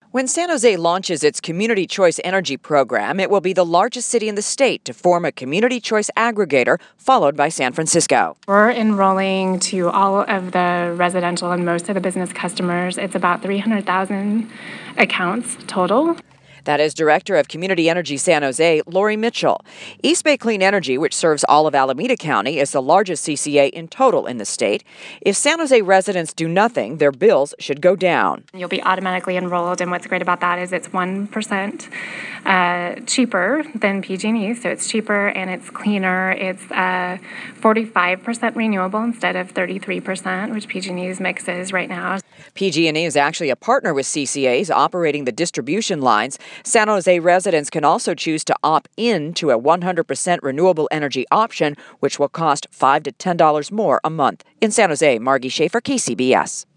When San Jose launches its Community Choice Energy program, it will be the largest city in the state to form a community choice aggregator, followed by San Francisco. We're enrolling to all of the residential and most of the business customers. It's about 300,000 accounts total. That is Director of Community Energy San Jose, Lori Mitchell. East Bay Clean Energy, which serves all of Alameda County, is the largest CCA in total in the state. If San Jose residents do nothing, their bills should go down. You'll be automatically enrolled, and what's great about that is it's 1% cheaper than PG&E, so it's cheaper and it's cleaner. It's 45% renewable instead of 33%, which PG&E's mix is right now. PG&E is actually a partner with CCAs operating the distribution lines. San Jose residents can also choose to opt in to a 100% renewable energy option, which will cost $5 to $10 more a month. In San Jose, Margie Schaefer, KCBS.